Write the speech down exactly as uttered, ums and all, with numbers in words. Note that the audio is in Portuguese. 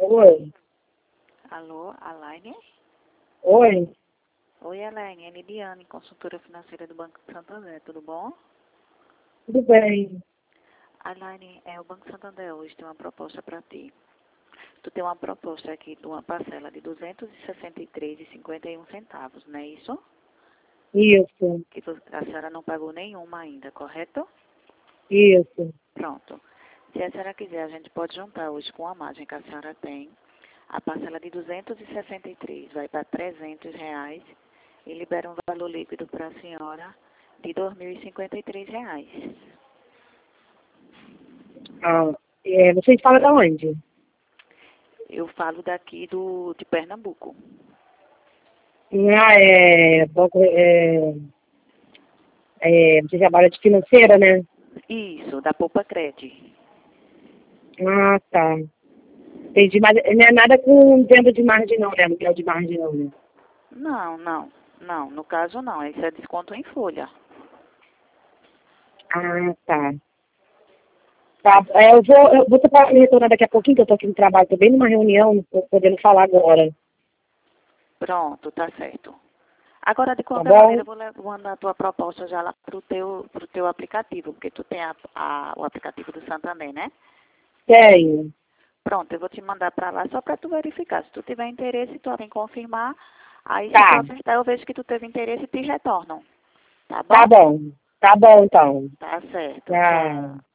Oi. Alô, Alaine? Oi. Oi, Alaine, é Lidiane, consultora financeira do Banco Santander, tudo bom? Tudo bem. Alaine, é o Banco Santander hoje tem uma proposta para ti. Tu tem uma proposta aqui de uma parcela de duzentos e sessenta e três reais e cinquenta e um centavos, não é isso? Isso. Que tu- a senhora não pagou nenhuma ainda, correto? Isso. Pronto. Se a senhora quiser, a gente pode juntar hoje com a margem que a senhora tem. A parcela de duzentos e sessenta e três vai para trezentos reais e libera um valor líquido para a senhora de dois mil e cinquenta e três reais. Ah, é, vocês falam de onde? Eu falo daqui do, de Pernambuco. Ah, é, banco, é, é, você trabalha de financeira, né? Isso, da Poupa Cred. Ah, tá. Entendi, mas não é nada com venda de margem não, né? Aluguel de margem não, né? Não, não, não. No caso, não. Isso é desconto em folha. Ah, tá. Tá, é, eu vou, eu, você pode me retornar daqui a pouquinho, que eu tô aqui no trabalho, tô bem numa reunião, não tô podendo falar agora, Pronto, tá certo. Agora, de tá qualquer bom? maneira, eu vou le- vou mandar a tua proposta já lá pro teu, pro teu aplicativo, porque tu tem a, a- o aplicativo do Santander, né? Tenho. Pronto, eu vou te mandar para lá só para tu verificar. Se tu tiver interesse, tu vem confirmar. Aí, se tu Tá, apertar, eu vejo que tu teve interesse e te retornam. Tá tá bom? bom. Tá bom, então. Tá certo. Tchau. Tchau.